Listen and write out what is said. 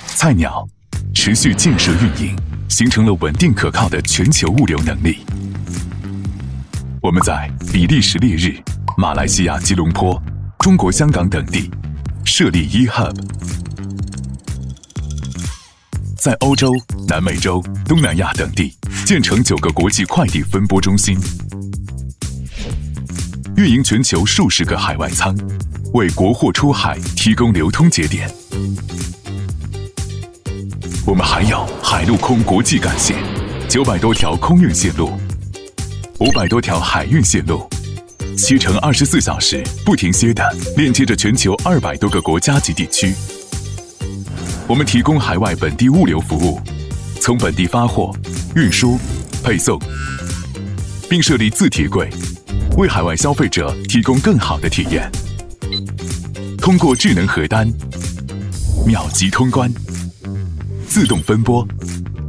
菜鸟持续建设运营，形成了稳定可靠的全球物流能力。我们在比利时烈日、马来西亚吉隆坡、中国香港等地设立 eHub， 在欧洲、南美洲、东南亚等地建成9个国际快递分拨中心，运营全球数十个海外仓，为国货出海提供流通节点。我们还有海陆空国际干线，900多条空运线路，500多条海运线路，7乘24小时不停歇地链接着全球200多个国家及地区。我们提供海外本地物流服务，从本地发货、运输、配送，并设立自提柜，为海外消费者提供更好的体验。通过智能核单、秒级通关、自动分拨、